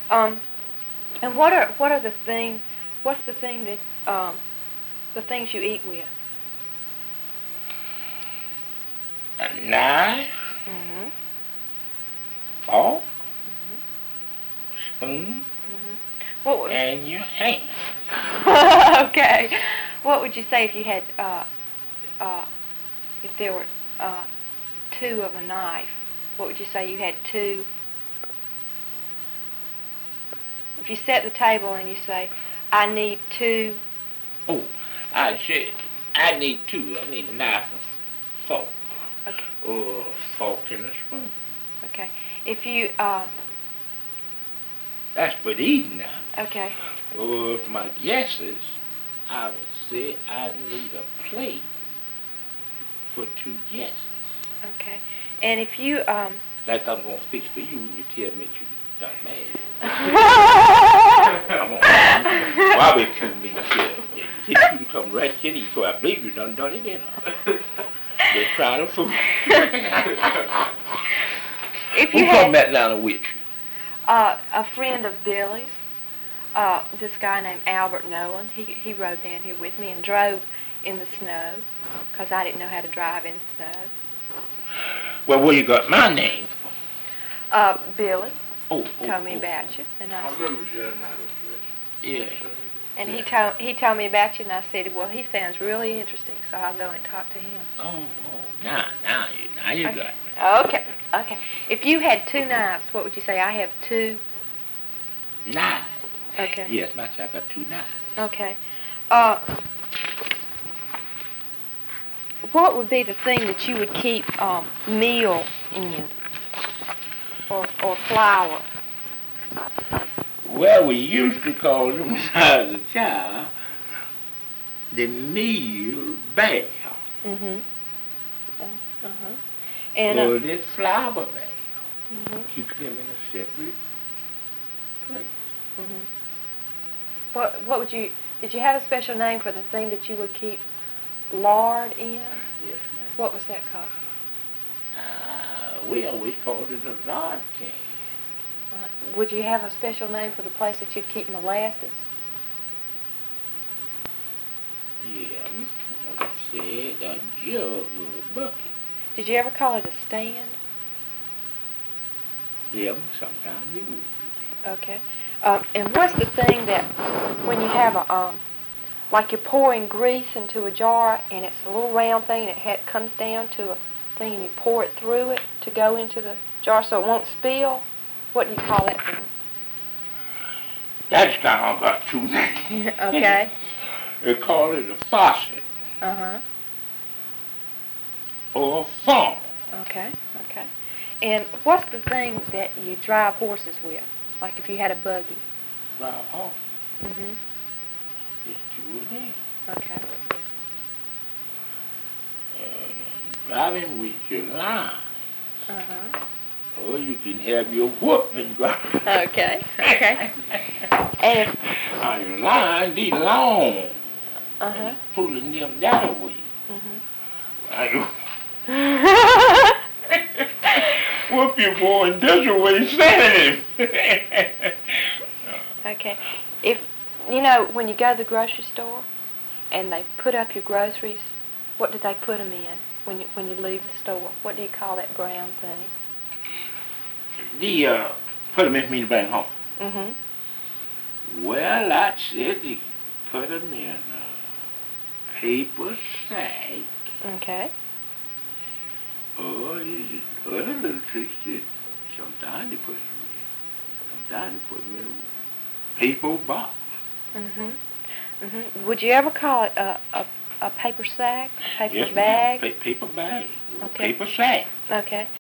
Um, and what are the things? What's the thing that the things you eat with? A knife, Mhm. fork, Mhm. spoon, Mhm. What would? and your hand. Okay. What would you say if you had uh, if there were uh, two of a knife? What would you say you had two? If you set the table and you say, I need two. Oh, I said I need two. I need a knife and fork. Okay. Or a fork and a spoon. Okay. If you That's for eating now. okay. Or if my guesses, I would say I need a plate for two guests. Okay. And if you Like I'm gonna fix for you, you tell me you done mad. I'm gonna barbecue me here. Get you to come right here, so I believe you done it in. They're trying to fool. if Who you come had back down with you? a friend of Billy's, this guy named Albert Nolan, he rode down here with me and drove in the snow because I didn't know how to drive in snow. Well, where you got my name from? Billy Oh, told me about you, and I I said, remember you that night, Mr. Rich. Yeah. and Yeah. he told me about you, and I said, well, he sounds really interesting, so I'll go and talk to him. Oh, now you Okay. got me. Okay, okay. If you had two knives, what would you say? I have two. Knives. Okay. Yes, my child got two knives. Okay. What would be the thing that you would keep meal in, or flour? Well, we used to call them as a child the meal bag Mhm. Uh-huh. And or the flour bag. mhm. Keep them in a separate place. Mhm. What would you? Did you have a special name for the thing that you would keep lard in? Yes, ma'am. What was that called? We always called it a lard can. Would you have a special name for the place that you'd keep molasses? Yeah, like I said, a jug or a bucket. Did you ever call it a stand? Yeah, sometimes it would be. Okay. And what's the thing that when you have a like you're pouring grease into a jar and it's a little round thing and it comes down to a thing and you pour it through it to go into the jar so it won't spill? What do you call that thing? That's kind of got two names. Okay. They call it a faucet Uh-huh. or a funnel. Okay. Okay. And what's the thing that you drive horses with? Like if you had a buggy? Drive off. Mhm. It's two of them. Okay. Driving with your line. Uh-huh. Or you can have your whooping drive. Okay. Okay. And if Your line be long. uh-huh. Pulling them that way. Mhm. Whoop your boy this way, standing. Okay. If you know when you go to the grocery store and they put up your groceries, what do they put them in when you leave the store? What do you call that brown thing? Put them in me to bring home. Mhm. Well, I said you put them in a paper sack. Okay. Or other little tricks that sometimes they put them in. Sometimes they put them in a paper box. Mhm. Mhm. Would you ever call it a paper sack, a paper Yes, bag? ma'am. Paper bag. Okay. Paper sack. Okay.